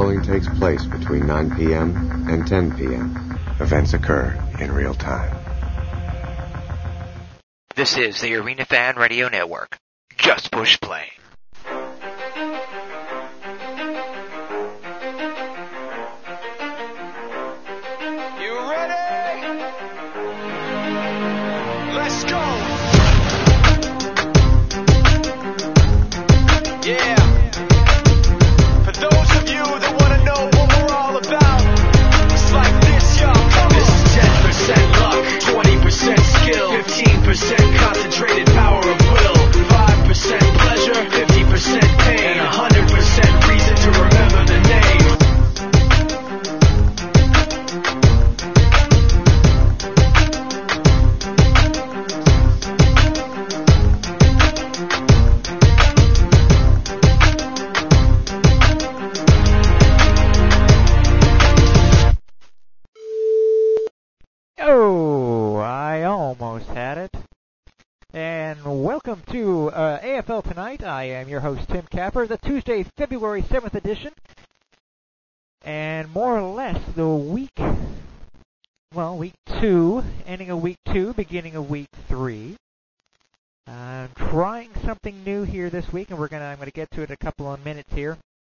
polling takes place between 9 p.m. and 10 p.m. Events occur in real time. This is the Arena Fan Radio Network. Just push play. Concentrated power of will, 5% pleasure, 50% pain, 100% reason to remember the name. Oh, I almost had it. And welcome to AFL Tonight. I am your host, Tim Capper, the Tuesday, February 7th edition. And more or less the week 2, ending of week 2, beginning of week 3. I'm trying something new here this week, and I'm going to get to it in a couple of minutes here.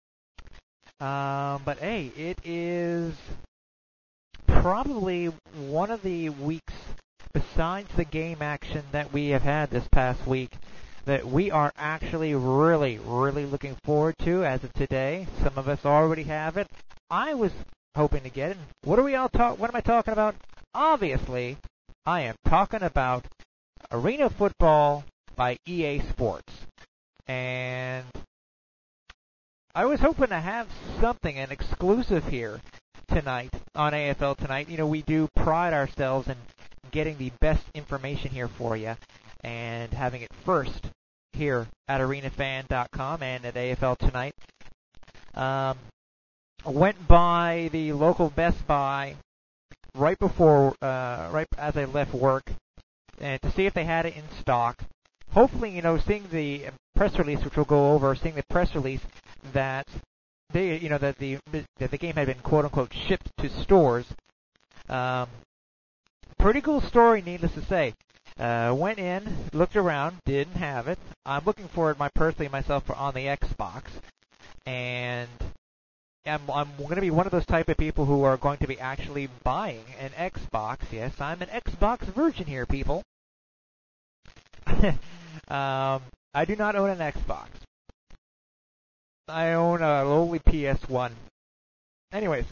But hey, it is probably one of the weeks, besides the game action that we have had this past week, that we are actually really, really looking forward to as of today. Some of us already have it. I was hoping to get it. What am I talking about? Obviously, I am talking about Arena Football by EA Sports. And I was hoping to have something, an exclusive here tonight on AFL Tonight. You know, we do pride ourselves in getting the best information here for you and having it first here at arenafan.com and at AFL Tonight. Went by the local Best Buy right as I left work, and to see if they had it in stock. Hopefully, seeing the press release, which we'll go over, seeing the press release that that the game had been quote unquote shipped to stores. Pretty cool story, needless to say. Went in, looked around, didn't have it. I'm looking for it myself on the Xbox, and I'm going to be one of those type of people who are going to be actually buying an Xbox. Yes, I'm an Xbox virgin here, people. I do not own an Xbox. I own a lowly PS1. Anyways,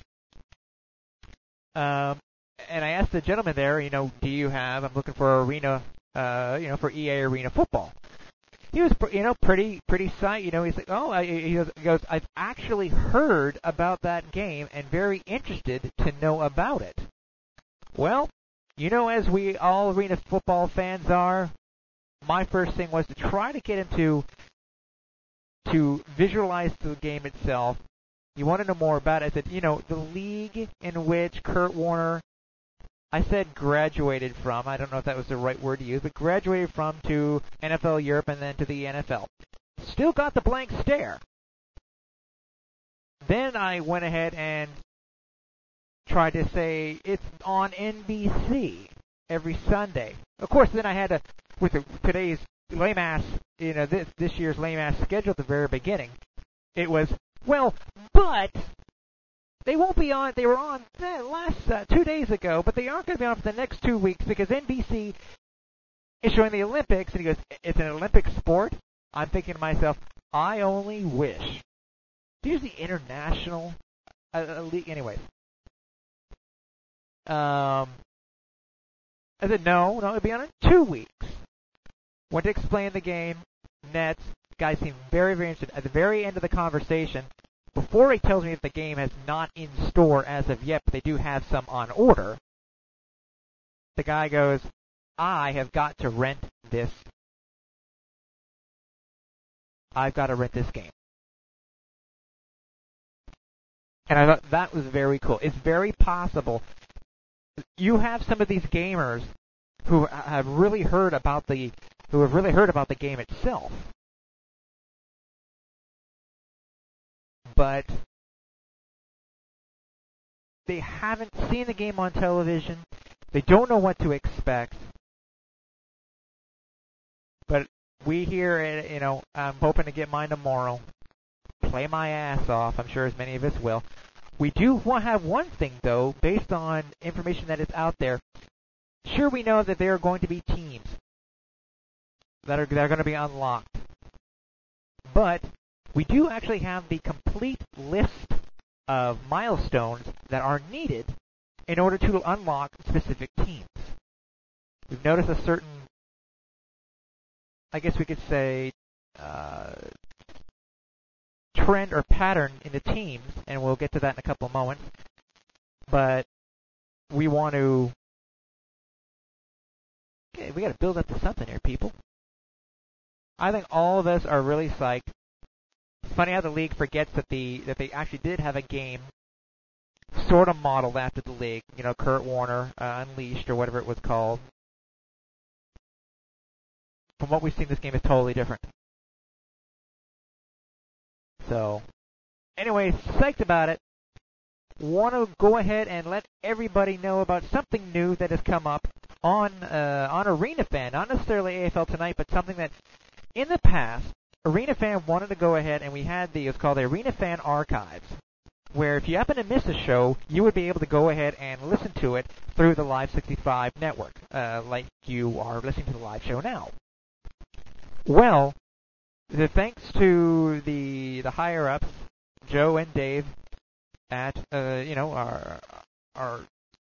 and I asked the gentleman there, do you have? I'm looking for Arena, for EA Arena Football. He was, pretty psyched. He's like, he goes, I've actually heard about that game and very interested to know about it. Well, as we all Arena Football fans are, my first thing was to try to get him to visualize the game itself. You want to know more about it. I said, the league in which Kurt Warner, I said graduated from, I don't know if that was the right word to use, but graduated from to NFL Europe and then to the NFL. Still got the blank stare. Then I went ahead and tried to say it's on NBC every Sunday. Of course, then I had to, with today's lame-ass, this year's lame-ass schedule at the very beginning, it was, but they won't be on. They were on last 2 days ago, but they aren't going to be on for the next 2 weeks because NBC is showing the Olympics, and he goes, it's an Olympic sport? I'm thinking to myself, I only wish. Here's the international league. Anyways. I said, no, it'll be on in 2 weeks. Went to explain the game, nets. Guys seemed very, very interested. At the very end of the conversation, before he tells me that the game is not in store as of yet, but they do have some on order, the guy goes, I have got to rent this. I've got to rent this game. And I thought that was very cool. It's very possible. You have some of these gamers who have really heard about the game itself, but they haven't seen the game on television. They don't know what to expect. But we here, I'm hoping to get mine tomorrow. Play my ass off. I'm sure as many of us will. We do have one thing, though, based on information that is out there. Sure, we know that there are going to be teams that are going to be unlocked. But we do actually have the complete list of milestones that are needed in order to unlock specific teams. We've noticed a certain, I guess we could say, trend or pattern in the teams, and we'll get to that in a couple of moments. But we want to, we got to build up to something here, people. I think all of us are really psyched. It's funny how the league forgets that they actually did have a game sort of modeled after the league. Kurt Warner Unleashed or whatever it was called. From what we've seen, this game is totally different. So, anyway, psyched about it. Want to go ahead and let everybody know about something new that has come up on Arena Fan. Not necessarily AFL Tonight, but something that in the past, Arena Fan wanted to go ahead, and we had it's called the Arena Fan Archives, where if you happen to miss a show, you would be able to go ahead and listen to it through the Live 65 network, like you are listening to the live show now. Well, thanks to the higher ups, Joe and Dave, at our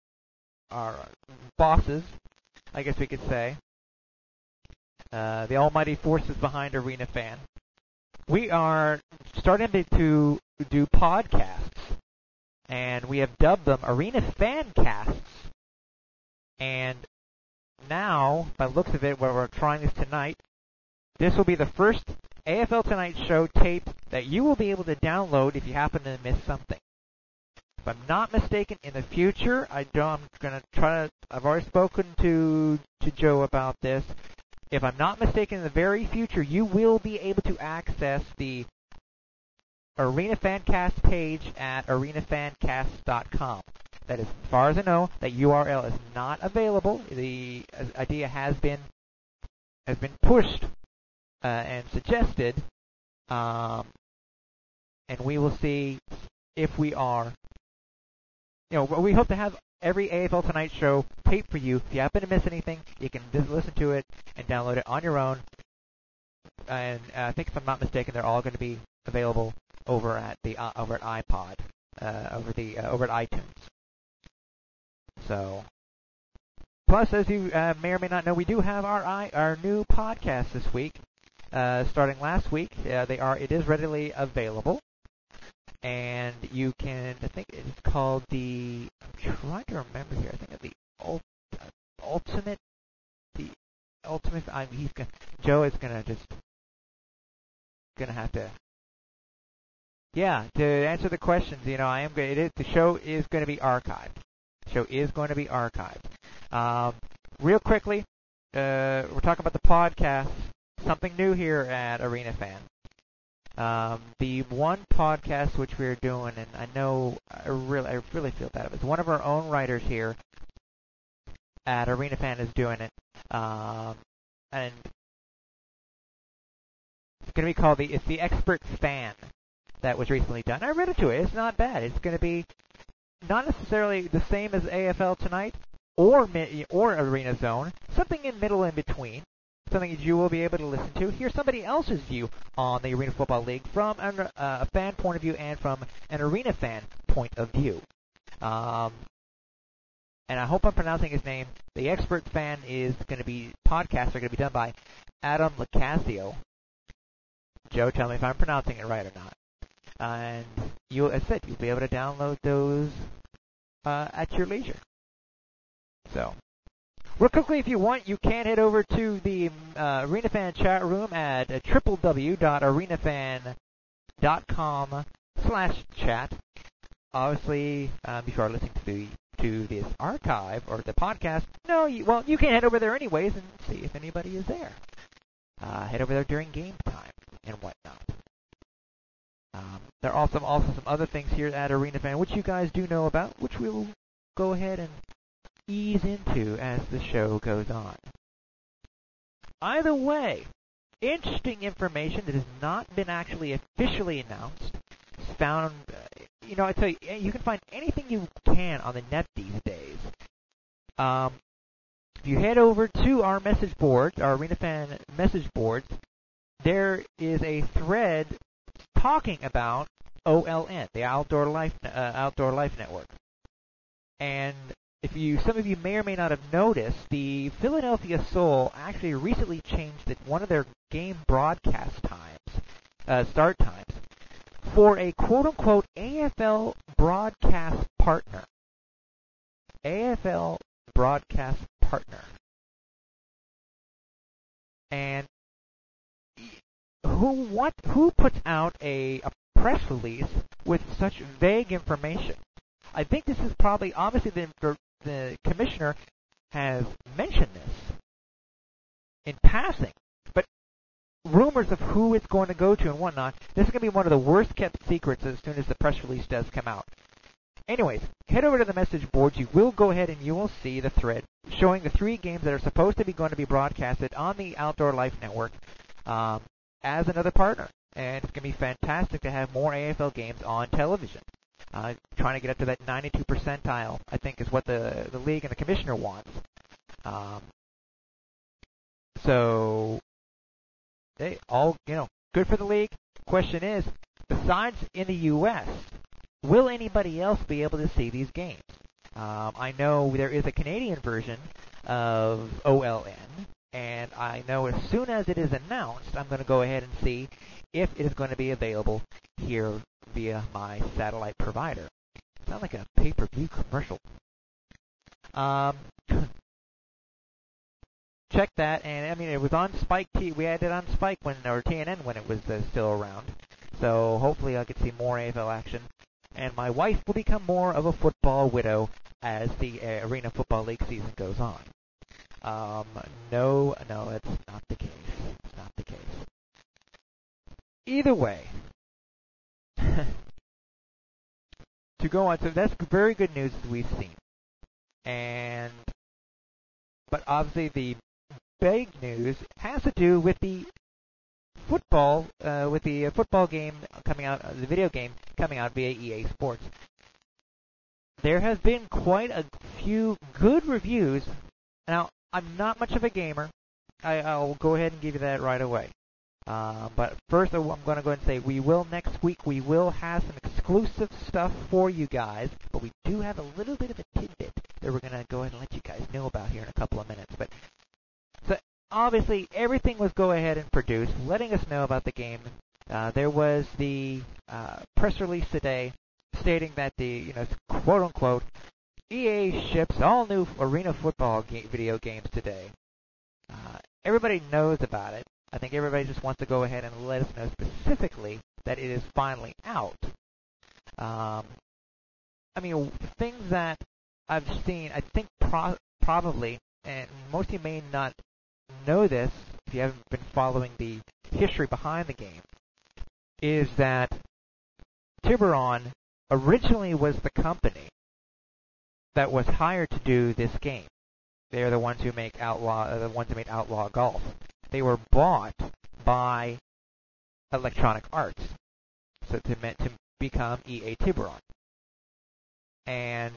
bosses, I guess we could say, the almighty forces behind Arena Fan, we are starting to do podcasts, and we have dubbed them Arena Fan Casts. And now, by the looks of it, where we're trying this tonight, this will be the first AFL Tonight show tape that you will be able to download if you happen to miss something. If I'm not mistaken, in the future, I've already spoken to Joe about this. If I'm not mistaken, in the very future, you will be able to access the Arena Fancast page at arenafancast.com. That is, as far as I know, that URL is not available. The idea has been pushed and suggested, and we will see if we are. We hope to have every AFL Tonight show taped for you. If you happen to miss anything, you can just listen to it and download it on your own. And I think, if I'm not mistaken, they're all going to be available over at iPod, over at iTunes. So, plus, as you may or may not know, we do have our new podcast this week. Starting last week, it is readily available. And you can, I think it's called I'm trying to remember here, I think it's Joe is gonna have to, to answer the questions, the show is going to be archived. Real quickly, we're talking about the podcast, something new here at Arena Fan. The one podcast which we're doing, and I really feel bad, it's one of our own writers here at Arena Fan is doing it, and it's going to be called it's the Expert Fan that was recently done. I read it to it. It's not bad. It's going to be not necessarily the same as AFL Tonight or Arena Zone, something in middle in between. Something that you will be able to listen to. Hear somebody else's view on the Arena Football League from a fan point of view and from an Arena Fan point of view. And I hope I'm pronouncing his name. The Expert Fan podcasts are going to be done by Adam Lacasio. Joe, tell me if I'm pronouncing it right or not. And as I said, you'll be able to download those at your leisure. So, real quickly, if you want, you can head over to the Arena Fan chat room at www.arenafan.com/chat. Obviously, if you are listening to this archive or the podcast, you can head over there anyways and see if anybody is there. Head over there during game time and whatnot. There are also some other things here at Arena Fan which you guys do know about, which we will go ahead and ease into as the show goes on. Either way, interesting information that has not been actually officially announced. It's found, I tell you, you can find anything you can on the net these days. If you head over to our message board, our Arena Fan message boards, there is a thread talking about OLN, the Outdoor Life Network. And some of you may or may not have noticed, the Philadelphia Soul actually recently changed one of their game broadcast times, start times, for a quote-unquote AFL broadcast partner. AFL broadcast partner. And who puts out a press release with such vague information? I think this is probably, obviously the commissioner has mentioned this in passing, but rumors of who it's going to go to and whatnot, this is going to be one of the worst kept secrets as soon as the press release does come out. Anyways, head over to the message boards. You will go ahead and you will see the thread showing the 3 games that are supposed to be going to be broadcasted on the Outdoor Life Network as another partner. And it's going to be fantastic to have more AFL games on television. Trying to get up to that 92 percentile, I think, is what the league and the commissioner wants. So, hey, all, good for the league. Question is, besides in the U.S., will anybody else be able to see these games? I know there is a Canadian version of OLN, and I know as soon as it is announced, I'm going to go ahead and see if it is going to be available here via my satellite provider. Sounds like a pay-per-view commercial. Check that, and it was on Spike TV. We had it on Spike or TNN when it was still around. So hopefully I could see more AFL action. And my wife will become more of a football widow as the Arena Football League season goes on. No, it's not the case. It's not the case. Either way, to go on, so that's very good news as we've seen. But obviously the big news has to do with the football game coming out, the video game coming out via EA Sports. There has been quite a few good reviews. Now, I'm not much of a gamer. I'll go ahead and give you that right away. But first, I'm going to go ahead and say next week we will have some exclusive stuff for you guys, but we do have a little bit of a tidbit that we're going to go ahead and let you guys know about here in a couple of minutes. But so obviously, everything was go ahead and produced, letting us know about the game. There was the press release today stating that the quote unquote EA ships all new Arena Football video games today. Everybody knows about it. I think everybody just wants to go ahead and let us know specifically that it is finally out. Things that I've seen, I think probably, and most of you may not know this if you haven't been following the history behind the game, is that Tiburon originally was the company that was hired to do this game. They are the ones who made Outlaw Golf. They were bought by Electronic Arts, so to become EA Tiburon. And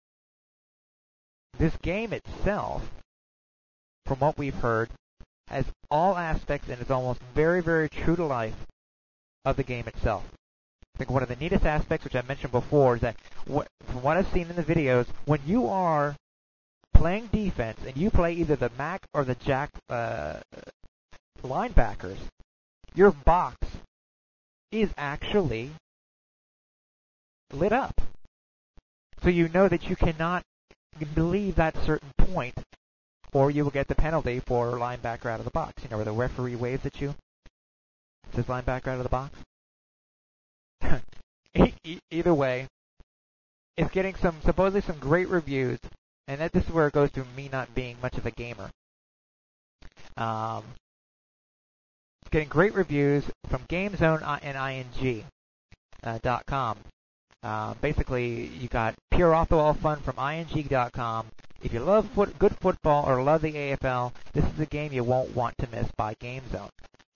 this game itself, from what we've heard, has all aspects and is almost very, very true to life of the game itself. I think one of the neatest aspects, which I mentioned before, is that from what I've seen in the videos, when you are playing defense and you play either the Mac or the Jack linebackers, your box is actually lit up. So you know that you cannot leave that certain point, or you will get the penalty for linebacker out of the box. Where the referee waves at you, says linebacker out of the box. Either way, it's getting supposedly some great reviews, and this is where it goes to me not being much of a gamer. It's getting great reviews from GameZone and ING. .com. Basically, you got pure off-the-wall fun from ing.com. If you love good football or love the AFL, this is a game you won't want to miss by GameZone.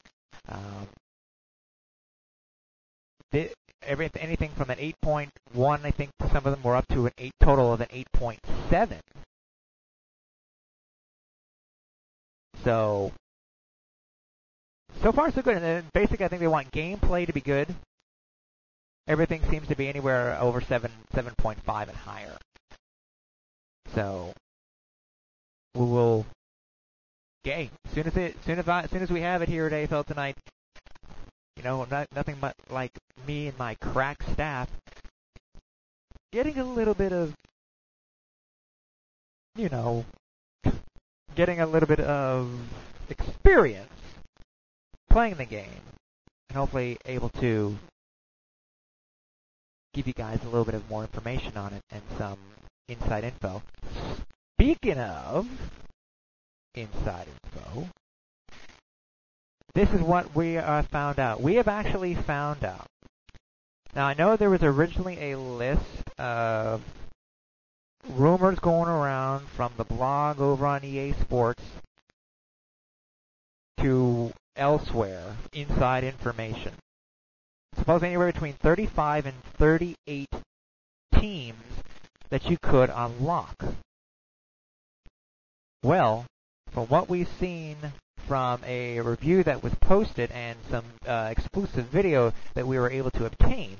Anything from an 8.1, I think some of them were up to an total of an 8.7. So far so good. And then basically, I think they want gameplay to be good. Everything seems to be anywhere over 7.5 and higher. So we will. As soon as we have it here at AFL Tonight, nothing but like me and my crack staff getting a little bit of, experience playing the game, and hopefully able to give you guys a little bit of more information on it and some inside info. Speaking of inside info, this is what we found out. We have actually found out. Now, I know there was originally a list of rumors going around from the blog over on EA Sports to elsewhere, inside information. Supposedly anywhere between 35 and 38 teams that you could unlock. Well, from what we've seen from a review that was posted and some exclusive video that we were able to obtain,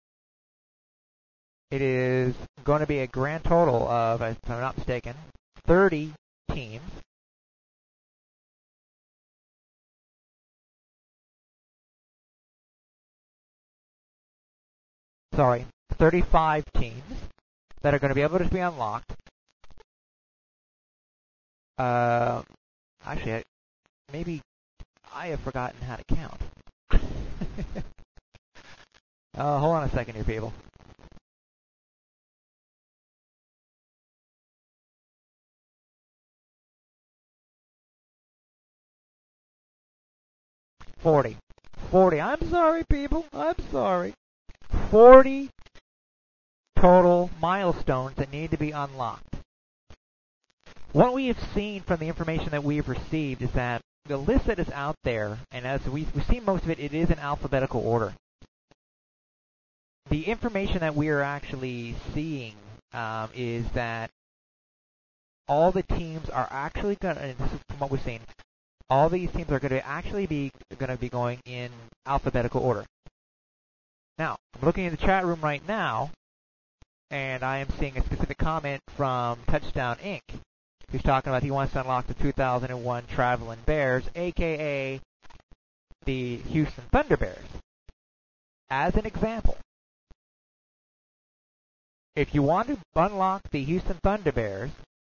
it is going to be a grand total of, if I'm not mistaken, 30 teams. Sorry, 35 teams that are going to be able to be unlocked. Actually, maybe I have forgotten how to count. Hold on a second here, people. $40. I'm sorry, people. I'm sorry. 40 total milestones that need to be unlocked. What we have seen from the information that we've received is that the list that is out there, and as we've seen most of it, it is in alphabetical order. The information that we are actually seeing is that all the teams are actually going to, and this is from what we've seen, all these teams are going to be going in alphabetical order. Now, I'm looking at the chat room right now, and I am seeing a specific comment from Touchdown Inc., who's talking about he wants to unlock the 2001 Traveling Bears, a.k.a. the Houston Thunder Bears. As an example, if you want to unlock the Houston Thunder Bears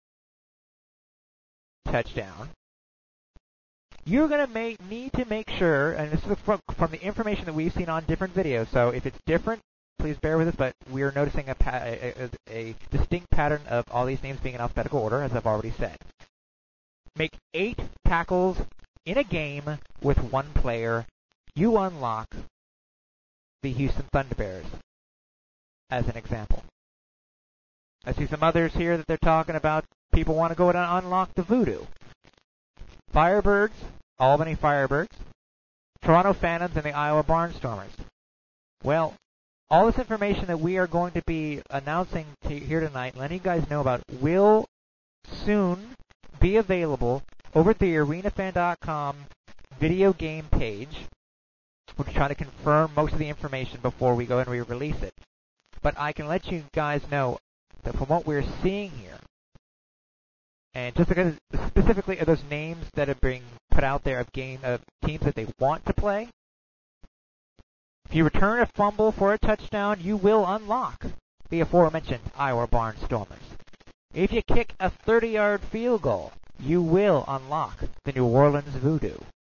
touchdown, you're going to need to make sure, and this is from the information that we've seen on different videos, so if it's different, please bear with us, but we're noticing a distinct pattern of all these names being in alphabetical order, as I've already said. Make 8 tackles in a game with 1 player. You unlock the Houston Thunder Bears, as an example. I see some others here that they're talking about. People want to go and unlock the Voodoo. Firebirds, Albany Firebirds, Toronto Phantoms, and the Iowa Barnstormers. Well, all this information that we are going to be announcing here tonight, letting you guys know about, will soon be available over at the arenafan.com video game page. We're trying to confirm most of the information before we go and re-release it. But I can let you guys know that from what we're seeing here, and just because specifically of those names that are being put out there of teams that they want to play, if you return a fumble for a touchdown, you will unlock the aforementioned Iowa Barnstormers. If you kick a 30-yard field goal, you will unlock the New Orleans Voodoo.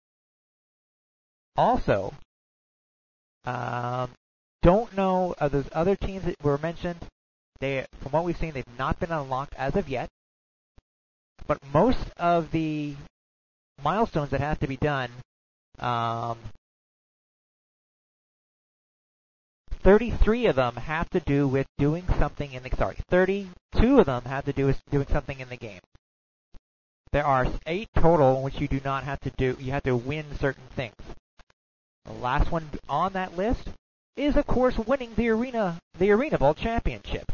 Also, don't know of those other teams that were mentioned. From what we've seen, they've not been unlocked as of yet. But most of the milestones that have to be done 33 of them have to do with doing something in the 32 of them have to do with doing something in the game. There are 8 total in which you do not have to do. You have to win certain things. The last one on that list is, of course, winning the Arena Bowl championship.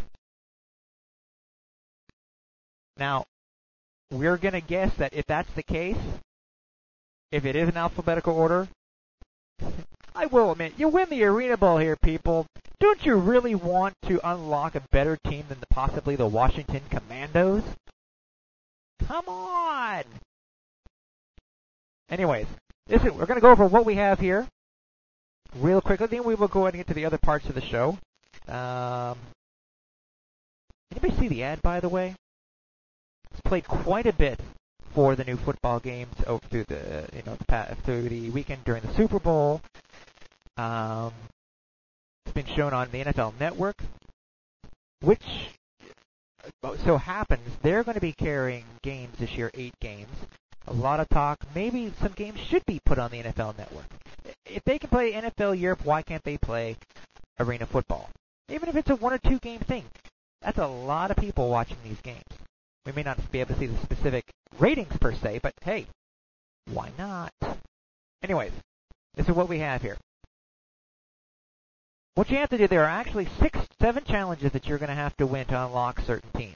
Now, we're going to guess that if that's the case, if it is in alphabetical order, I will admit, you win the Arena Bowl here, people. Don't you really want to unlock a better team than possibly the Washington Commandos? Come on! Anyways, listen, we're going to go over what we have here real quickly. Then we will go ahead and get to the other parts of the show. Anybody see the ad, by the way? It's played quite a bit for the new football games over through the through the weekend during the Super Bowl. It's been shown on the NFL Network, which so happens they're going to be carrying games this year, 8 games. A lot of talk. Maybe some games should be put on the NFL Network. If they can play NFL Europe, why can't they play Arena Football? Even if it's a 1 or 2 game thing, that's a lot of people watching these games. We may not be able to see the specific ratings per se, but hey, why not? Anyways, this is what we have here. What you have to do, there are actually 7 challenges that you're going to have to win to unlock certain teams.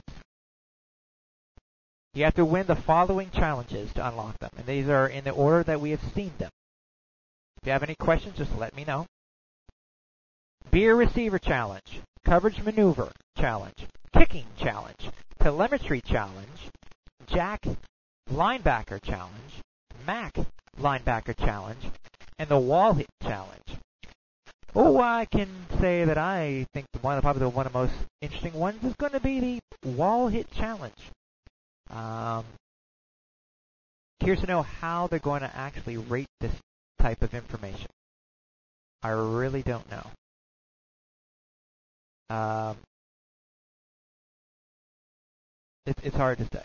You have to win the following challenges to unlock them, and these are in the order that we have seen them. If you have any questions, just let me know. Be a receiver challenge, coverage maneuver challenge, kicking challenge, telemetry challenge, jack linebacker challenge, Mac linebacker challenge, and the wall hit challenge. Oh, I can say that I think probably one of the most interesting ones is going to be the wall hit challenge. Curious to know how they're going to actually rate this type of information. I really don't know. It's hard to say.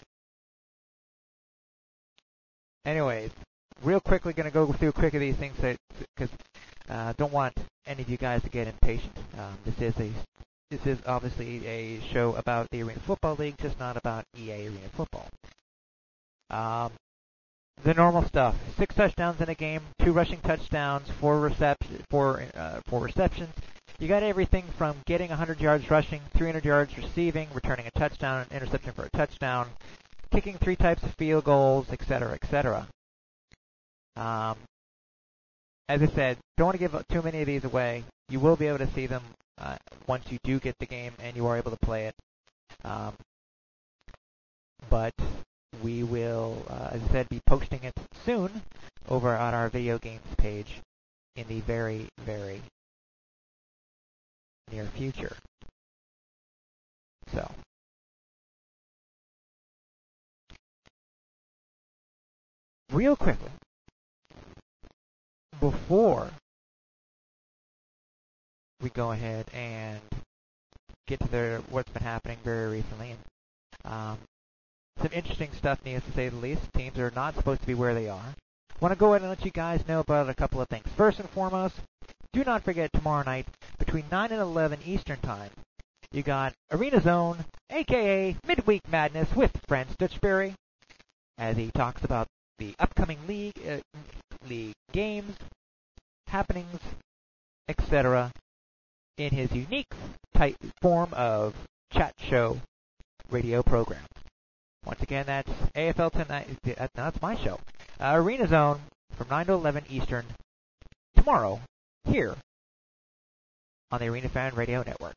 Anyways, real quickly, going to go through quick of these things because don't want any of you guys to get impatient. This is obviously a show about the Arena Football League, just not about EA Arena Football. The normal stuff: 6 touchdowns in a game, 2 rushing touchdowns, 4 receptions. You got everything from getting 100 yards rushing, 300 yards receiving, returning a touchdown, an interception for a touchdown, kicking 3 types of field goals, etc., etc. As I said, don't want to give too many of these away. You will be able to see them once you do get the game and you are able to play it. But we will, as I said, be posting it soon over on our video games page in the very, very near future. So, real quickly, before we go ahead and get to what's been happening very recently, and some interesting stuff, needless to say the least. Teams are not supposed to be where they are. I want to go ahead and let you guys know about a couple of things. First and foremost, do not forget tomorrow night between 9 and 11 Eastern Time, you got Arena Zone, a.k.a. Midweek Madness with Franz Dutchberry, as he talks about the upcoming league games, happenings, etc., in his unique type form of chat show radio program. Once again, that's AFL Tonight. That's my show. Arena Zone from 9 to 11 Eastern tomorrow here on the Arena Fan Radio Network.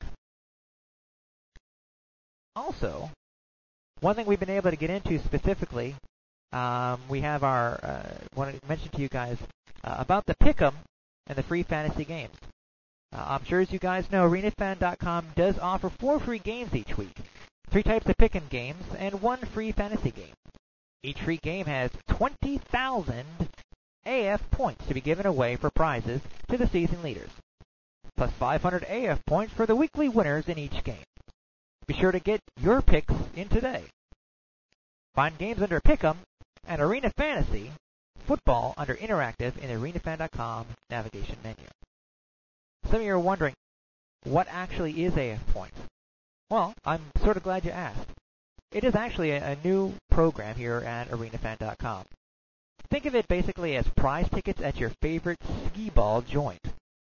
Also, one thing we've been able to get into specifically, we have our, want to mention to you guys about the Pick'em and the free fantasy games. I'm sure as you guys know, ArenaFan.com does offer 4 free games each week. 3 types of Pick'em games and 1 free fantasy game. Each free game has 20,000 AF points to be given away for prizes to the season leaders, plus 500 AF points for the weekly winners in each game. Be sure to get your picks in today. Find games under Pick'em and Arena Fantasy Football under Interactive in the ArenaFan.com navigation menu. Some of you are wondering, what actually is AF Points? Well, I'm sort of glad you asked. It is actually a new program here at ArenaFan.com. Think of it basically as prize tickets at your favorite skee-ball joint.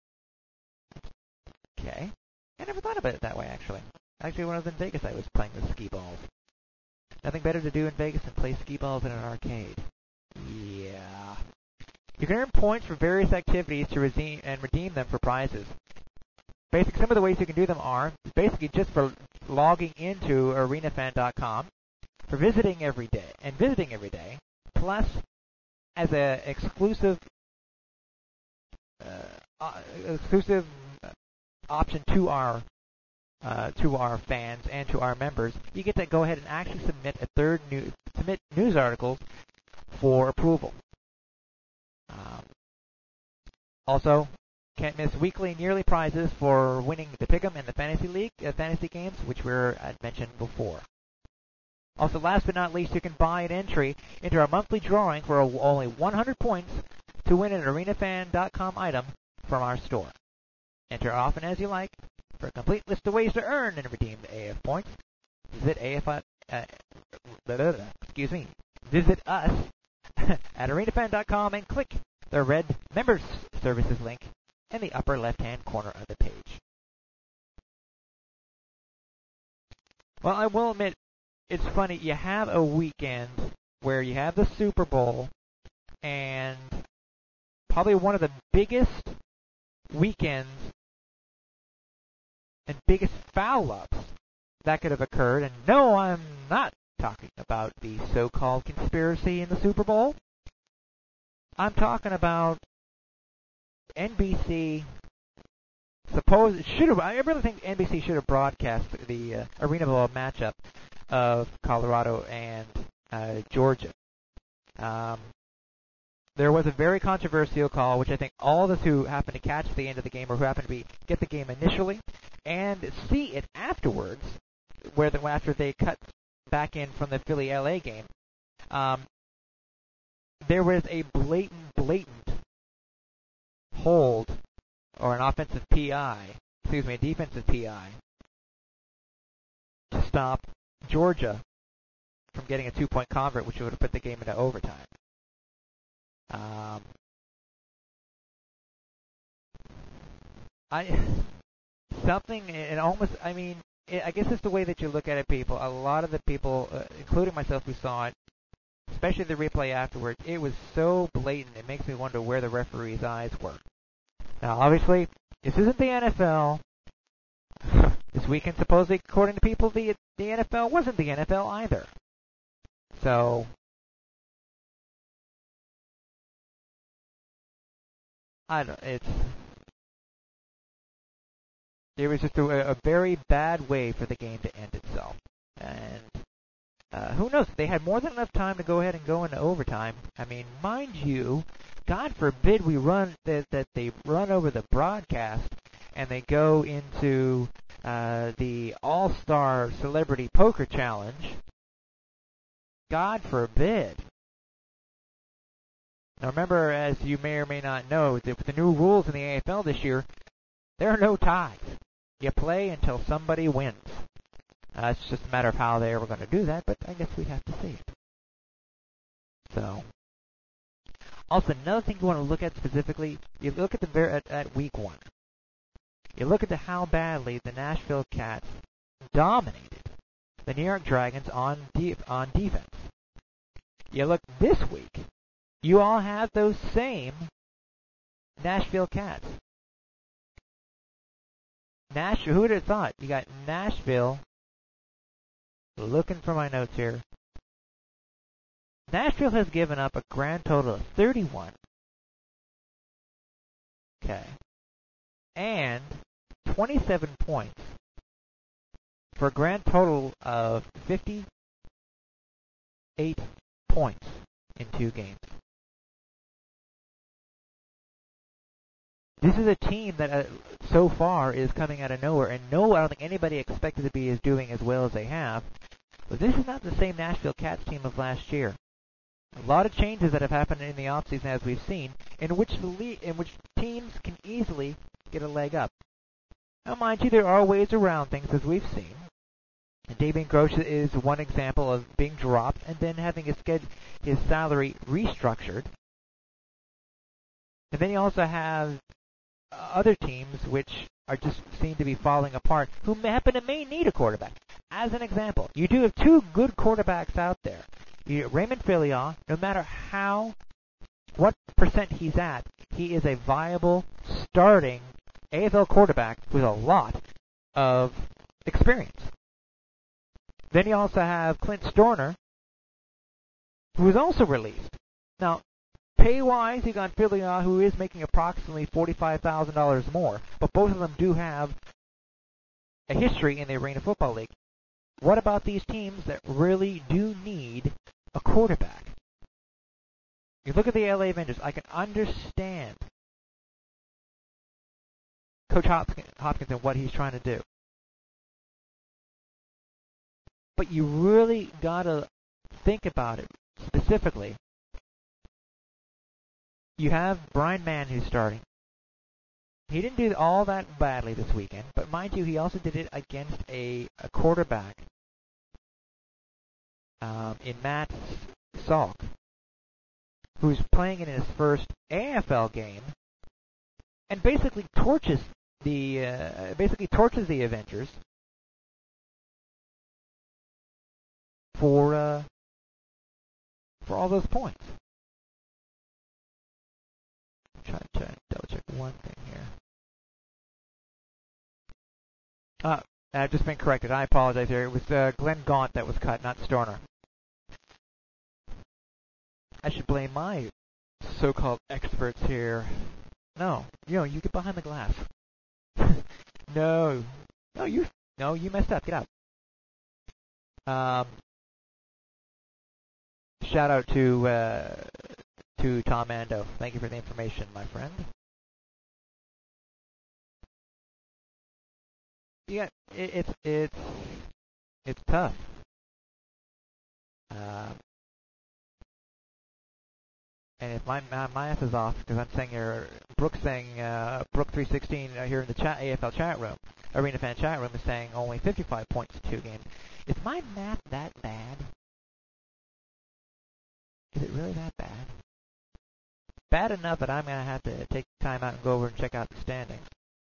Okay. I never thought about it that way, actually. Actually, when I was in Vegas, I was playing with skee-balls. Nothing better to do in Vegas than play skee-balls in an arcade. Yeah. You can earn points for various activities to redeem them for prizes. Basically, some of the ways you can do them are basically just for logging into ArenaFan.com, for visiting every day, plus as an exclusive option to our fans and to our members, you get to go ahead and actually submit news articles for approval. Also, can't miss weekly and yearly prizes for winning the Pick'em and the Fantasy League fantasy games, which I mentioned before. Also, last but not least, you can buy an entry into our monthly drawing for only 100 points to win an ArenaFan.com item from our store. Enter often as you like. For a complete list of ways to earn and redeem the AF points, visit visit us at ArenaFan.com and click the red Members Services link in the upper left-hand corner of the page. Well, I will admit, it's funny. You have a weekend where you have the Super Bowl and probably one of the biggest weekends and biggest foul-ups that could have occurred. And no, I'm not talking about the so-called conspiracy in the Super Bowl. I'm talking about NBC. I really think NBC should have broadcast the Arena Bowl matchup of Colorado and Georgia. There was a very controversial call, which I think all of us who happened to catch the end of the game or who happened to get the game initially and see it afterwards, after they cut back in from the Philly-LA game, there was a blatant hold or an offensive PI, a defensive PI, to stop Georgia from getting a 2-point convert, which would have put the game into overtime. I guess it's the way that you look at it, people. A lot of the people, including myself, who saw it, especially the replay afterwards, it was so blatant, it makes me wonder where the referee's eyes were. Now, obviously, this isn't the NFL. This weekend, supposedly, according to people, the NFL wasn't the NFL either. So, it was just a very bad way for the game to end itself. And who knows? They had more than enough time to go ahead and go into overtime. I mean, mind you, God forbid that they run over the broadcast and they go into the All-Star Celebrity Poker Challenge. God forbid. Now remember, as you may or may not know, that with the new rules in the AFL this year, there are no ties. You play until somebody wins. It's just a matter of how they were going to do that, but I guess we have to see it. So, also another thing you want to look at specifically, you look at at week 1. You look at how badly the Nashville Cats dominated the New York Dragons on defense. You look this week, you all have those same Nashville Cats. Who would have thought? You got Nashville. Looking for my notes here. Nashville has given up a grand total of 31. Okay. And 27 points for a grand total of 58 points in 2 games. This is a team that so far is coming out of nowhere, and I don't think anybody expected to be doing as well as they have. But this is not the same Nashville Cats team of last year. A lot of changes that have happened in the offseason, as we've seen, in which teams can easily get a leg up. Now, mind you, there are ways around things, as we've seen. Damian Grosh is one example of being dropped and then having his salary restructured. And then you also have other teams which are just seem to be falling apart who may need a quarterback. As an example, you do have two good quarterbacks out there. Raymond Filion, no matter what percent he's at, he is a viable starting AFL quarterback with a lot of experience. Then you also have Clint Storner, who was also released. Now, pay-wise, you got Filion, who is making approximately $45,000 more, but both of them do have a history in the Arena Football League. What about these teams that really do need a quarterback? You look at the LA Avengers, I can understand Coach Hopkins and what he's trying to do. But you really got to think about it specifically. You have Brian Mann who's starting. He didn't do all that badly this weekend, but mind you, he also did it against a quarterback in Matt Salk, who's playing in his first AFL game, and basically torches the Avengers for all those points. I'm trying to double check one thing here. I've just been corrected. I apologize here. It was Glenn Gaunt that was cut, not Storner. I should blame my so-called experts here. No, you get behind the glass. No, you messed up. Get out. Shout out to Tom Ando. Thank you for the information, my friend. Yeah, it's tough. And if my ass is off, because I'm saying here, Brooke 316 here in the AFL chat room, Arena Fan chat room, is saying only 55 points 2 games. Is my math that bad? Is it really that bad? Bad enough that I'm going to have to take time out and go over and check out the standings.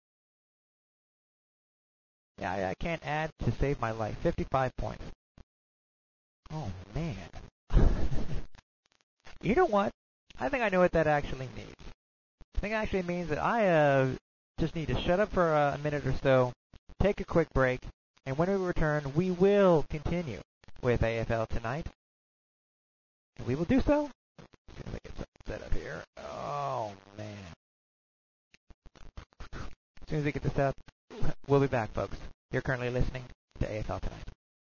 Yeah, I can't add to save my life. 55 points. Oh, man. You know what? I think I know what that actually means. I think it actually means that I just need to shut up for a minute or so, take a quick break, and when we return, we will continue with AFL Tonight. And we will do so. As soon as I get something set up here. Oh, man. As soon as we get this up, we'll be back, folks. You're currently listening to AFL Tonight.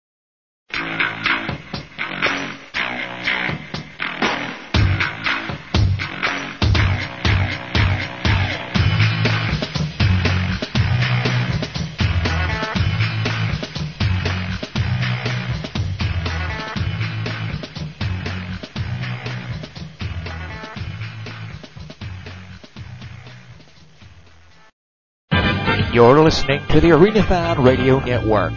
You're listening to the Arena Fan Radio Network.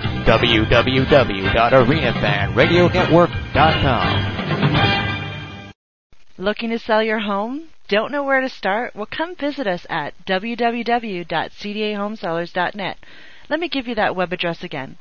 www.arenafanradionetwork.com. Looking to sell your home? Don't know where to start? Well, come visit us at www.cdahomesellers.net. Let me give you that web address again.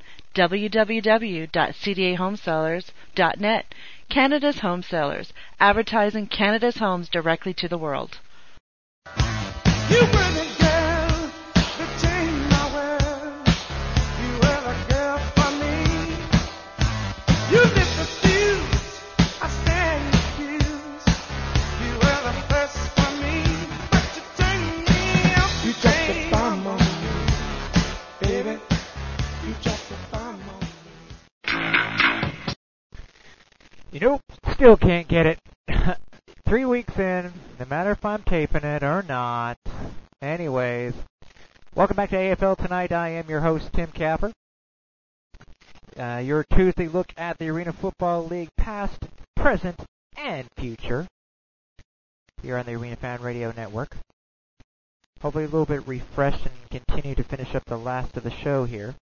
www.cdahomesellers.net. Canada's Home Sellers, advertising Canada's homes directly to the world. You were the girl that changed my world. You were the girl for me. You lit the fuse, I stand accused. You were the first for me, but you turned me up. You dropped the bomb on me, baby. You dropped the bomb on me. Still can't get it. 3 weeks in, no matter if I'm taping it or not. Anyways, welcome back to AFL Tonight. I am your host, Tim Capper. Your Tuesday look at the Arena Football League past, present, and future here on the Arena Fan Radio Network. hopefully a little bit refreshed and continue to finish up the last of the show here.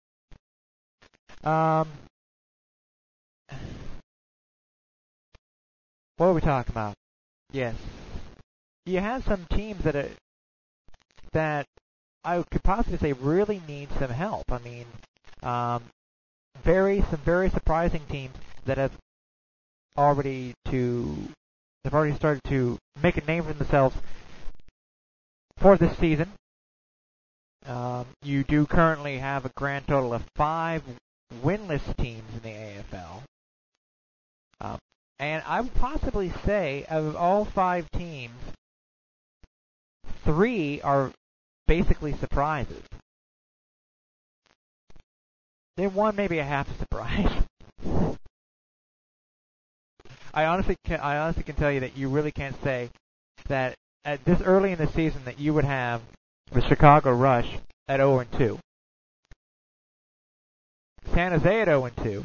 What are we talking about? Yes. You have some teams that I could possibly say really need some help. I mean, some very surprising teams that have already started to make a name for themselves for this season. You do currently have a grand total of 5 winless teams in the AFL. And I would possibly say, of all 5 teams, 3 are basically surprises. Then one maybe a half surprise. I honestly can tell you that you really can't say that at this early in the season that you would have the Chicago Rush at 0-2, San Jose at 0-2,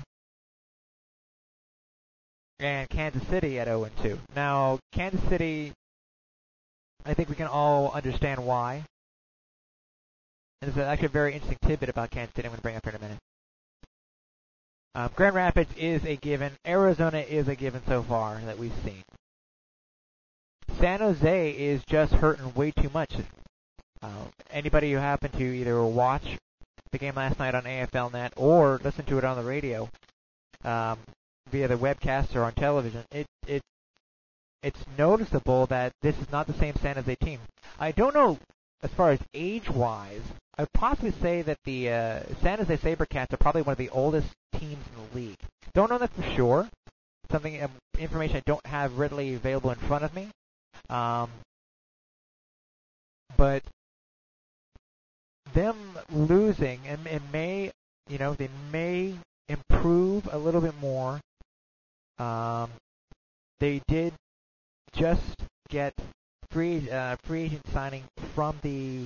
and Kansas City at 0-2. Now, Kansas City, I think we can all understand why. And there's actually a very interesting tidbit about Kansas City I'm going to bring up here in a minute. Grand Rapids is a given. Arizona is a given so far that we've seen. San Jose is just hurting way too much. Anybody who happened to either watch the game last night on AFLnet or listen to it on the radio via the webcast or on television, it's noticeable that this is not the same San Jose team. I don't know as far as age-wise. I would possibly say that the San Jose SaberCats are probably one of the oldest teams in the league. Don't know that for sure. Information I don't have readily available in front of me. But them losing and they may improve a little bit more. They did just get free agent signing from the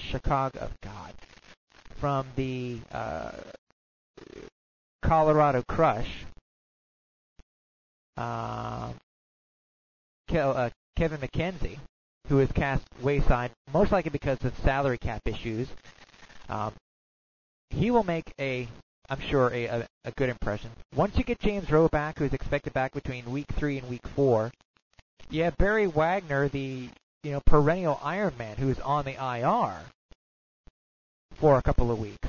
Colorado Crush. Kevin McKenzie, who is cast wayside, most likely because of salary cap issues. He will make I'm sure, a good impression. Once you get James Rowe back, who's expected back between week 3 and week 4, you have Barry Wagner, the perennial Iron Man, who is on the IR for a couple of weeks.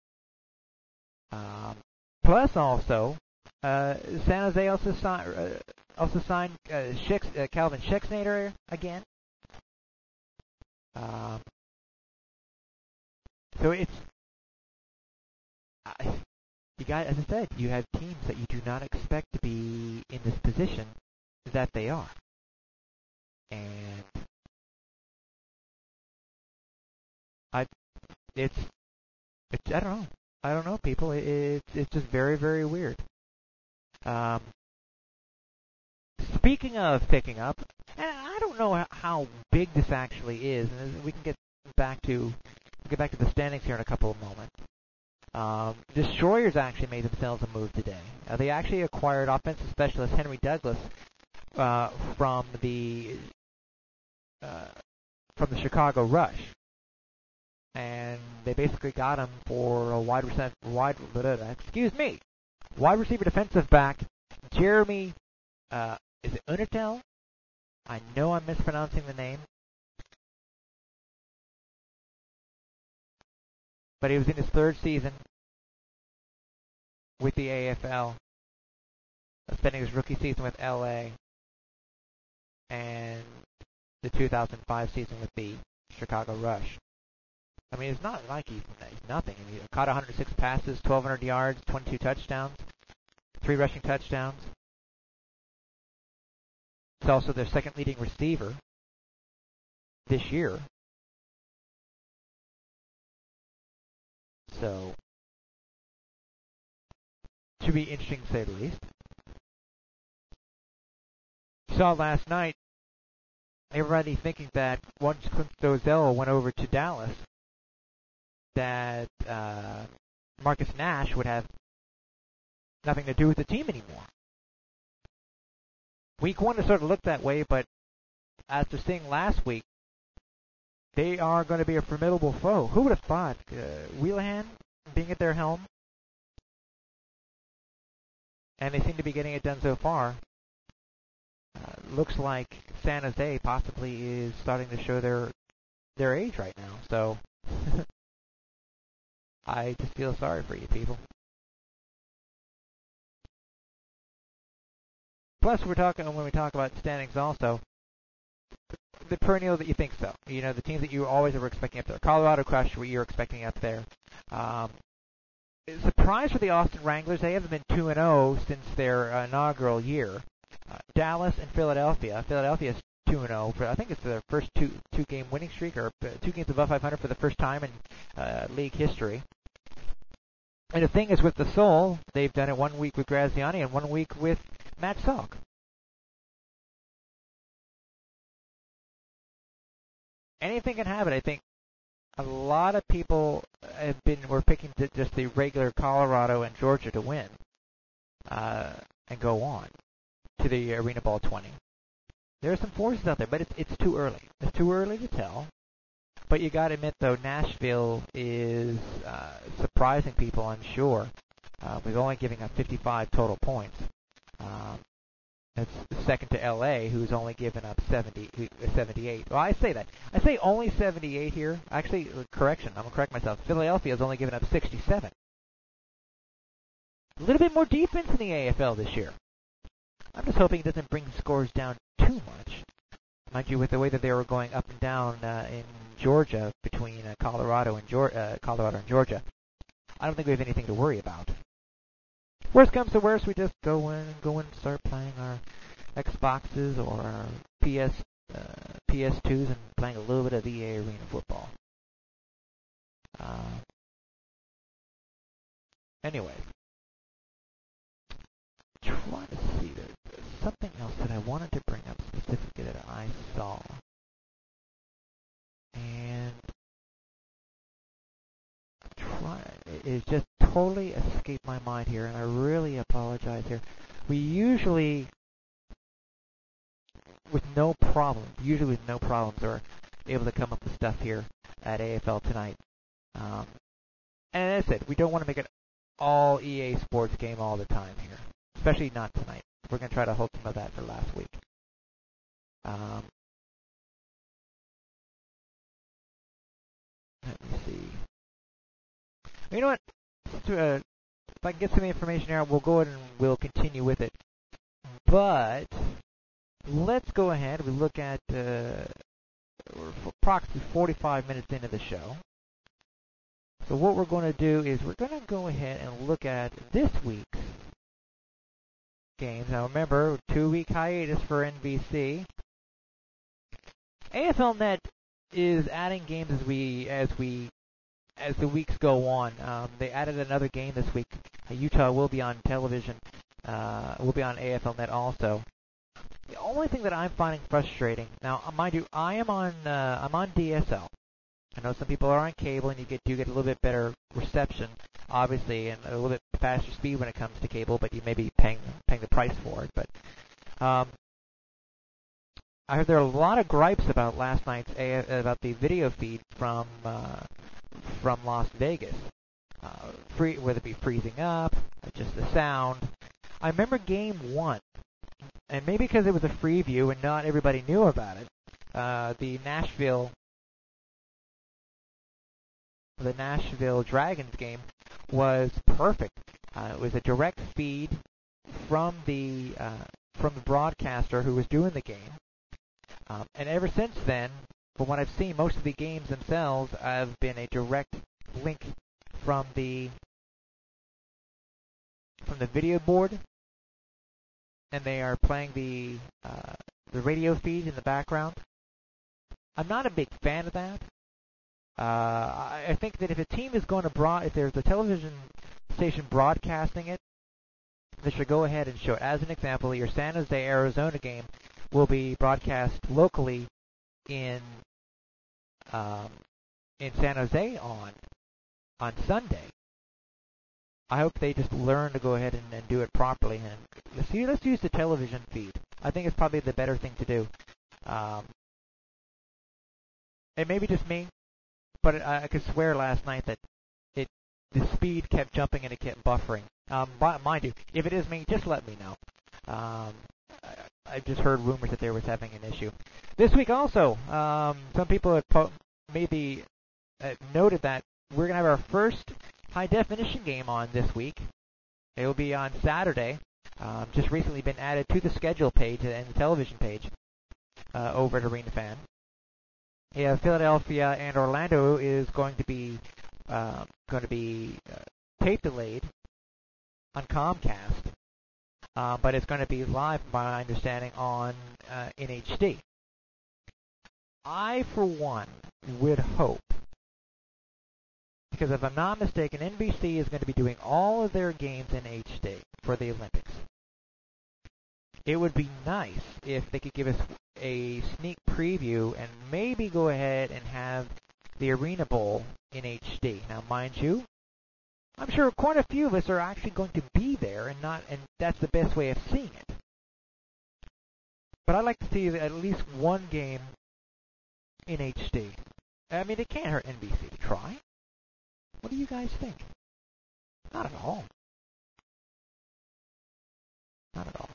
Plus, also, San Jose also signed Calvin Schexnayder again. So it's you guys, as I said, you have teams that you do not expect to be in this position that they are, and I don't know, people. It's just very, very weird. Speaking of picking up, and I don't know how big this actually is, and we can get back to the standings here in a couple of moments. Destroyers actually made themselves a move today. They actually acquired offensive specialist Henry Douglas from the Chicago Rush, and they basically got him for a wide receiver defensive back, Jeremy. Is it Unitel? I know I'm mispronouncing the name. But he was in his 3rd season with the AFL, spending his rookie season with LA, and the 2005 season with the Chicago Rush. I mean, it's not like he's nothing. I mean, he caught 106 passes, 1,200 yards, 22 touchdowns, 3 rushing touchdowns. He's also their 2nd leading receiver this year. So, should be interesting to say the least. Saw last night, everybody thinking that once Clint Dolezel went over to Dallas, that Marcus Nash would have nothing to do with the team anymore. Week 1 it sort of looked that way, but after seeing last week, they are going to be a formidable foe. Who would have thought? Wheelahan being at their helm, and they seem to be getting it done so far. Looks like San Jose possibly is starting to show their age right now. So I just feel sorry for you people. Plus, when we talk about standings also, the perennial that you think so. You know, the teams that you always were expecting up there. Colorado crushed what you're expecting up there. Surprise for the Austin Wranglers. They haven't been 2-0 since their inaugural year. Dallas and Philadelphia. Philadelphia is 2-0. I think it's their first two-game winning streak, or 2 games above 500 for the first time in league history. And the thing is, with the Soul, they've done it 1 week with Graziani and 1 week with Matt Salk. Anything can happen. I think a lot of people were picking just the regular Colorado and Georgia to win and go on to the Arena Ball 20. There are some forces out there, but it's too early. It's too early to tell. But you got to admit, though, Nashville is surprising people, I'm sure. With only giving up 55 total points. It's second to LA, who's only given up 78. Well, I say that. I say only 78 here. Actually, correction. I'm going to correct myself. Philadelphia has only given up 67. A little bit more defense in the AFL this year. I'm just hoping it doesn't bring the scores down too much. Mind you, with the way that they were going up and down in Georgia between Colorado and Georgia, I don't think we have anything to worry about. Worst comes to worst, we just go in and start playing our Xboxes or our PS2s and playing a little bit of EA Arena football. Anyway, trying to see, there's something else that I wanted to bring up specifically that I saw, and it just totally escaped my mind here, and I really apologize here. We usually, with no problems, are able to come up with stuff here at AFL Tonight. And as I said, we don't want to make it all EA Sports game all the time here, especially not tonight. We're going to try to hold some of that for last week. Let me see. You know what? If I can get some information here, we'll go ahead and we'll continue with it. But let's go ahead. We look at we're approximately 45 minutes into the show. So what we're going to do is we're going to go ahead and look at this week's games. Now remember, 2-week hiatus for NBC. AFLNet is adding games as the weeks go on. They added another game this week. Utah will be on television. Will be on AFLNet also. The only thing that I'm finding frustrating now, mind you, I'm on DSL. I know some people are on cable, and you get a little bit better reception, obviously, and a little bit faster speed when it comes to cable, but you may be paying the price for it. But I heard there are a lot of gripes about last night's about the video feed from Las Vegas, whether it be freezing up, or just the sound. I remember Game 1, and maybe because it was a free view and not everybody knew about it, the Nashville Dragons game was perfect. It was a direct feed from the broadcaster who was doing the game, and ever since then, from what I've seen, most of the games themselves have been a direct link from the video board, and they are playing the radio feed in the background. I'm not a big fan of that. I think that if a team is going to if there's a television station broadcasting it, they should go ahead and show it. As an example, your San Jose Arizona game will be broadcast locally in San Jose on Sunday. I hope they just learn to go ahead and do it properly. And let's use the television feed. I think it's probably the better thing to do. it may be just me, but I could swear last night that the speed kept jumping and it kept buffering. Mind you, if it is me, just let me know. I've just heard rumors that there was having an issue. This week also, some people have maybe noted that we're going to have our first high-definition game on this week. It will be on Saturday. Just recently been added to the schedule page and the television page over at Arena Fan. Yeah, Philadelphia and Orlando is going to be tape delayed on Comcast, but it's going to be live, from my understanding, on in HD. I, for one, would hope, because if I'm not mistaken, NBC is going to be doing all of their games in HD for the Olympics. It would be nice if they could give us a sneak preview and maybe go ahead and have the Arena Bowl in HD. Now, mind you, I'm sure quite a few of us are actually going to be there, and that's the best way of seeing it. But I'd like to see at least one game in HD. I mean, it can't hurt NBC to try. What do you guys think? Not at all. Not at all.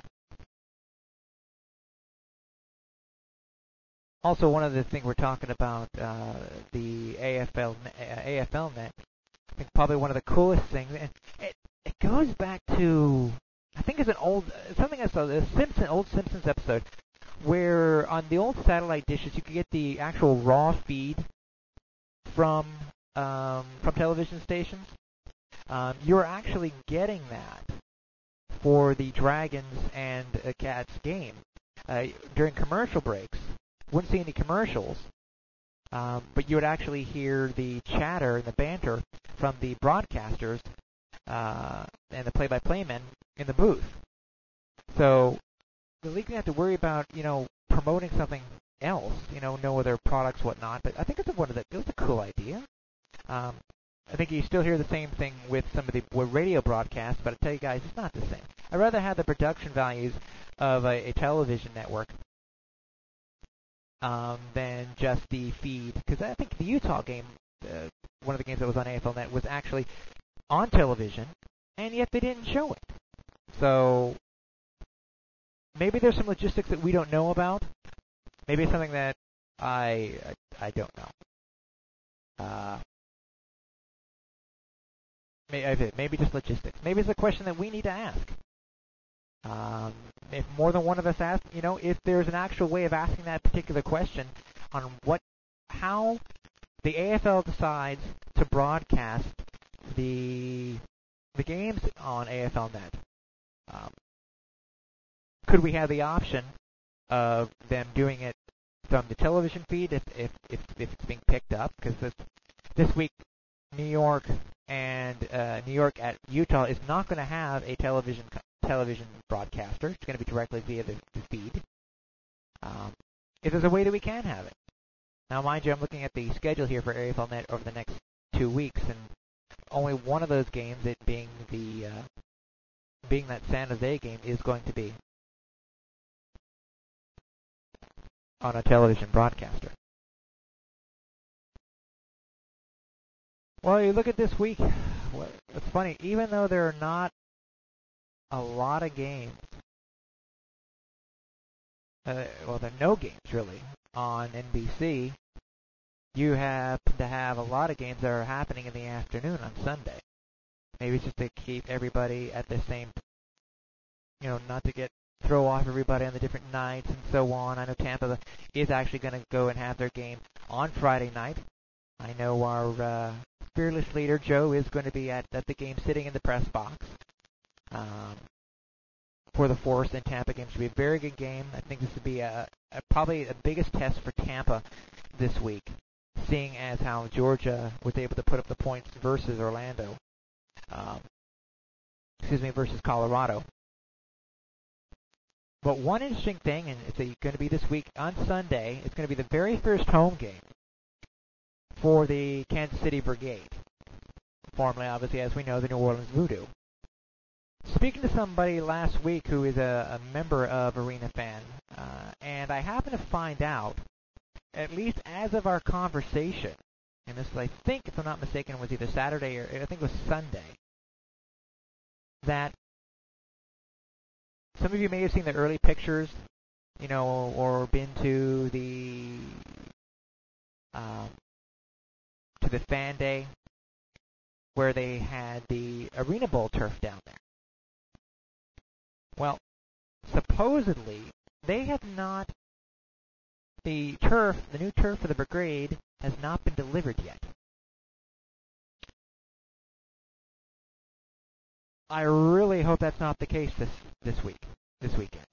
Also, one of the things we're talking about, the AFL net, I think probably one of the coolest things, and it goes back to, I think it's something I saw, old Simpsons episode, where on the old satellite dishes you could get the actual raw feed from television stations. You're actually getting that for the Dragons and Cats game during commercial breaks. Wouldn't see any commercials, but you would actually hear the chatter and the banter from the broadcasters and the play-by-play men in the booth. So the league didn't have to worry about, promoting something else, no other products, whatnot. But I think it was a cool idea. I think you still hear the same thing with some of the radio broadcasts, but I tell you guys, it's not the same. I'd rather have the production values of a television network than just the feed, because I think the Utah game, one of the games that was on AFL.net, was actually on television, and yet they didn't show it. So maybe there's some logistics that we don't know about. Maybe it's something that I don't know. Maybe just logistics. Maybe it's a question that we need to ask. If more than one of us ask, if there's an actual way of asking that particular question on how the AFL decides to broadcast the games on AFL.net. Could we have the option of them doing it from the television feed if it's being picked up? Because this week, New York at Utah is not going to have a television broadcaster. It's going to be directly via the feed. If there's a way that we can have it. Now, mind you, I'm looking at the schedule here for AFL.net over the next 2 weeks, and only one of those games, it being that San Jose game, is going to be on a television broadcaster. Well, you look at this week. It's funny, even though there are not a lot of games, there are no games really on NBC. You happen to have a lot of games that are happening in the afternoon on Sunday. Maybe it's just to keep everybody at the same, not to throw off everybody on the different nights and so on. I know Tampa is actually going to go and have their game on Friday night. I know our fearless leader, Joe, is going to be at the game sitting in the press box. For the Forest and Tampa game. It should be a very good game. I think this would be probably the biggest test for Tampa this week, seeing as how Georgia was able to put up the points versus Orlando. Versus Colorado. But one interesting thing, and it's going to be this week on Sunday, it's going to be the very first home game for the Kansas City Brigade, formerly, obviously, as we know, the New Orleans Voodoo. Speaking to somebody last week who is a member of Arena Fan, and I happened to find out at least as of our conversation, and this, I think, if I'm not mistaken, was either Saturday or I think it was Sunday, that some of you may have seen the early pictures, or been to the fan day where they had the Arena Bowl turf down there. Well, supposedly they have not. The new turf for the Brigade, has not been delivered yet. I really hope that's not the case this weekend.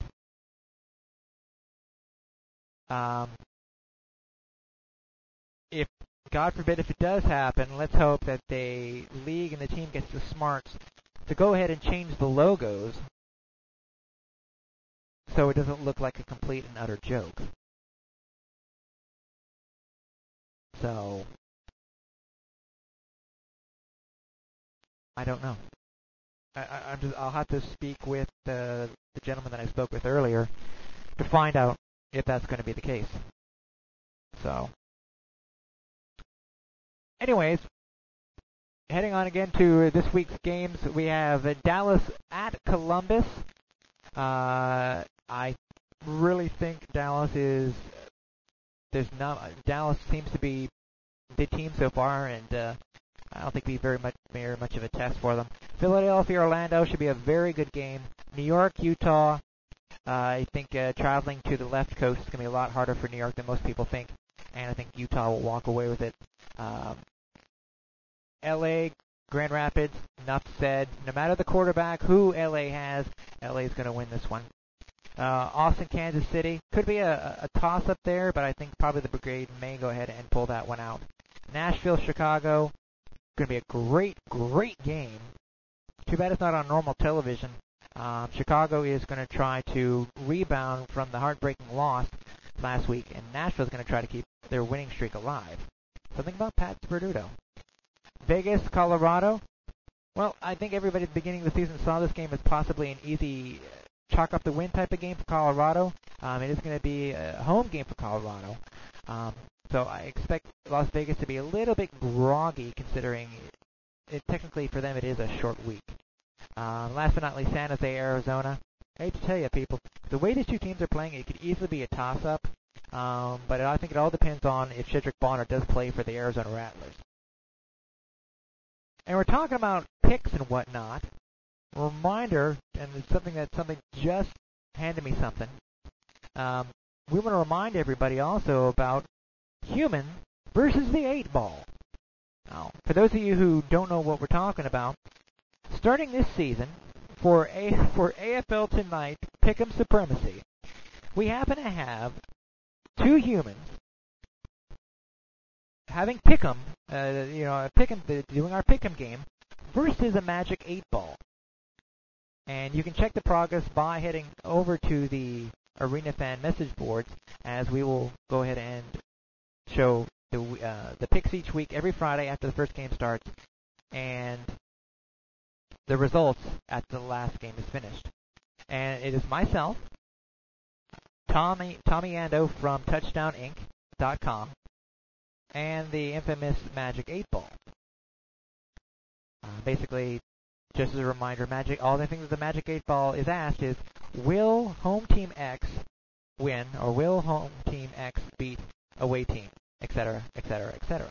If, God forbid, if it does happen, let's hope that the league and the team gets the smarts to go ahead and change the logos so it doesn't look like a complete and utter joke. So, I don't know. I'll have to speak with the gentleman that I spoke with earlier to find out if that's going to be the case. So, anyways, heading on again to this week's games, we have Dallas at Columbus. I really think Dallas seems to be a good team so far, and I don't think it'll be very much of a test for them. Philadelphia, Orlando should be a very good game. New York, Utah, I think traveling to the left coast is going to be a lot harder for New York than most people think, and I think Utah will walk away with it. LA, Grand Rapids, enough said. No matter the quarterback, who LA has, LA is going to win this one. Austin, Kansas City, could be a toss-up there, but I think probably the Brigade may go ahead and pull that one out. Nashville, Chicago, going to be a great, great game. Too bad it's not on normal television. Chicago is going to try to rebound from the heartbreaking loss last week, and Nashville is going to try to keep their winning streak alive. Something about Pat Sperduto. Vegas, Colorado. Well, I think everybody at the beginning of the season saw this game as possibly an easy chalk up the win type of game for Colorado. It is going to be a home game for Colorado. So I expect Las Vegas to be a little bit groggy, considering technically for them it is a short week. Last but not least, San Jose, Arizona. I hate to tell you, people, the way these two teams are playing, it could easily be a toss-up. But I think it all depends on if Shedrick Bonner does play for the Arizona Rattlers. And we're talking about picks and whatnot. Reminder, and it's something just handed me something. We want to remind everybody also about Human versus the 8-Ball. Now, for those of you who don't know what we're talking about, starting this season, for AFL Tonight Pick'em Supremacy, we happen to have two humans having Pick'em, doing our Pick'em game, versus a Magic 8-Ball. And you can check the progress by heading over to the Arena Fan message boards, as we will go ahead and show the picks each week, every Friday after the first game starts, and the results after the last game is finished. And it is myself, Tommy Ando from TouchdownInc.com, and the infamous Magic 8-Ball. Basically, just as a reminder, all the things that the Magic 8-Ball is asked is, will home team X win, or will home team X beat away team, etc., etc., etc.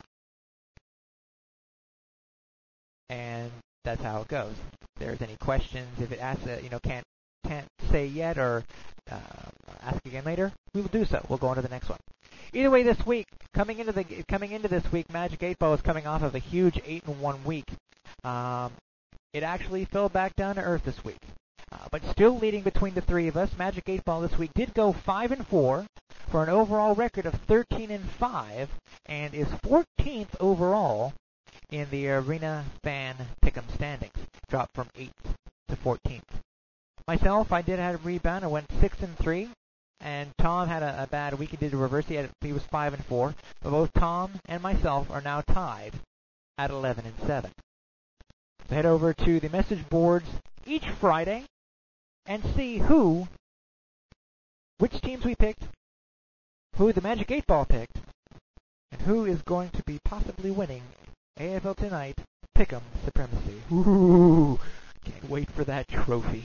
And that's how it goes. If there's any questions, if it asks, can't say yet, or ask again later, we will do so. We'll go on to the next one. Either way, this week, coming into this week, Magic 8-Ball is coming off of a huge 8-1 week. It actually fell back down to earth this week. But still leading between the three of us, Magic 8-Ball this week did go 5-4 for an overall record of 13-5, and is 14th overall in the Arena Fan Pick'em standings, dropped from 8th to 14th. Myself, I did have a rebound. I went 6-3, and Tom had a bad week. He did a reverse. He was 5-4, but both Tom and myself are now tied at 11-7. So head over to the message boards each Friday and see which teams we picked, who the Magic 8 Ball picked, and who is going to be possibly winning AFL Tonight Pick'em Supremacy. Ooh, can't wait for that trophy.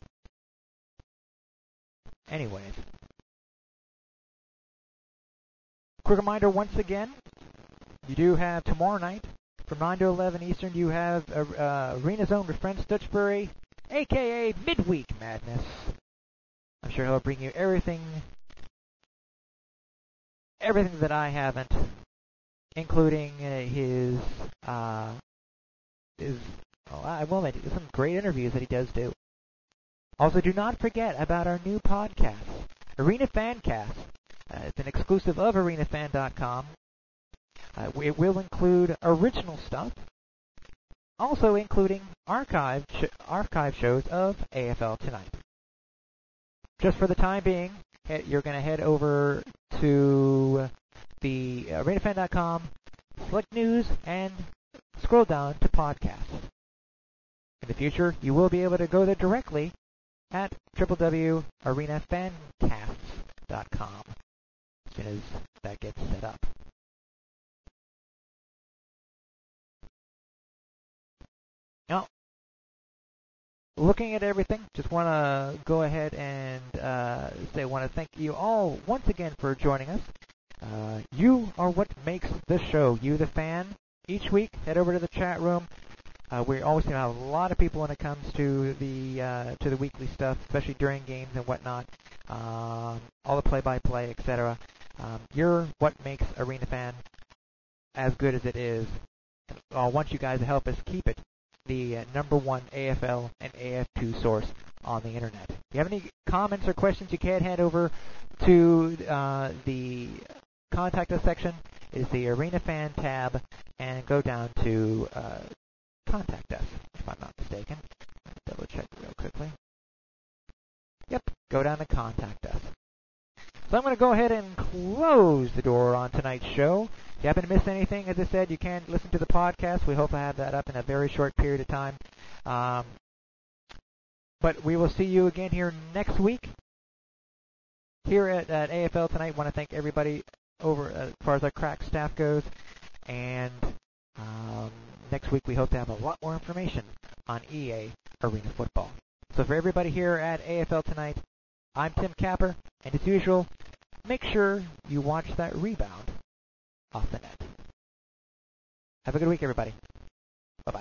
Anyways, quick reminder once again, you do have tomorrow night from 9 to 11 Eastern, you have Arena Zone with Friend Stutchbury, a.k.a. Midweek Madness. I'm sure he'll bring you everything that I haven't, including his I will admit, some great interviews that he does do. Also, do not forget about our new podcast, Arena Fancast. It's an exclusive of arenafan.com. It will include original stuff, also including archive shows of AFL Tonight. Just for the time being, you're going to head over to the arenafan.com, select news, and scroll down to podcasts. In the future, you will be able to go there directly at www.arenafancasts.com as soon as that gets set up. Now, looking at everything, just want to go ahead and say I want to thank you all once again for joining us. You are what makes this show, you the fan. Each week, head over to the chat room. We're always going to have a lot of people when it comes to the weekly stuff, especially during games and whatnot. All the play-by-play, etc. You're what makes Arena Fan as good as it is. I want you guys to help us keep it the number one AFL and AF2 source on the internet. If you have any comments or questions, you can head over to the Contact Us section. Is the Arena Fan tab, and go down to Contact Us, if I'm not mistaken. Double check real quickly. Yep, go down to Contact Us. So I'm going to go ahead and close the door on tonight's show. If you happen to miss anything, as I said, you can listen to the podcast. We hope to have that up in a very short period of time. But we will see you again here next week. Here at AFL Tonight, I want to thank everybody over as far as our crack staff goes. And next week we hope to have a lot more information on EA Arena Football. So for everybody here at AFL Tonight, I'm Tim Capper, and as usual, make sure you watch that rebound off the net. Have a good week, everybody. Bye-bye.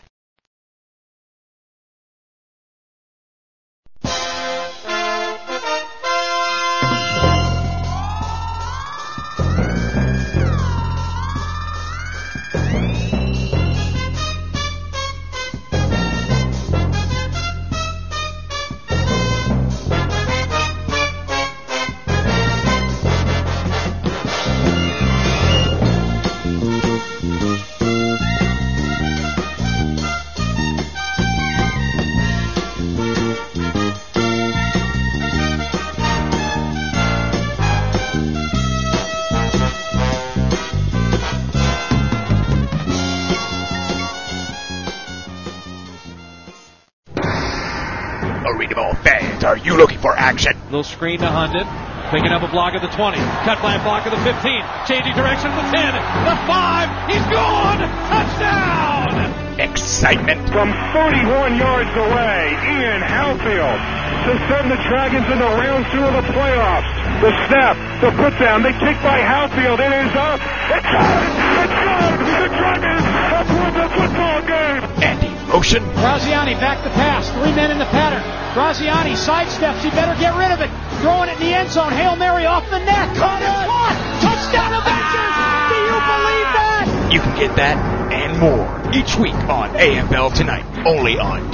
Are you looking for action? Little screen to Hundon. Picking up a block at the 20. Cut by a block at the 15. Changing direction at the 10. The 5. He's gone. Touchdown. Excitement. From 31 yards away, Ian Halfield to send the Dragons into round 2 of the playoffs. The snap, the put down, they kick by Halfield. It is up. It's good. It's good. The Dragons have won the football game. And motion. Graziani back to pass. 3 men in the pattern. Graziani sidesteps. He better get rid of it. Throwing it in the end zone. Hail Mary off the net. Caught. Touchdown Avengers. Do you believe that? You can get that and more each week on AFL Tonight. Only on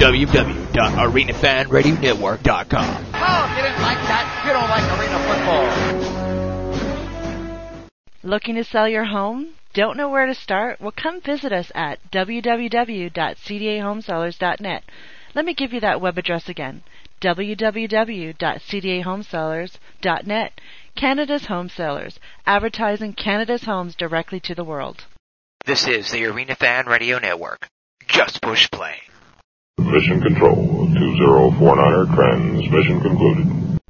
www.arenafanradionetwork.com. Oh, if you didn't like that, you don't like arena football. Looking to sell your home? Don't know where to start? Well, come visit us at www.cdahomesellers.net. Let me give you that web address again, www.cdahomesellers.net. Canada's Home Sellers, advertising Canada's homes directly to the world. This is the Arena Fan Radio Network. Just push play. Mission control, 2049er, transmission concluded.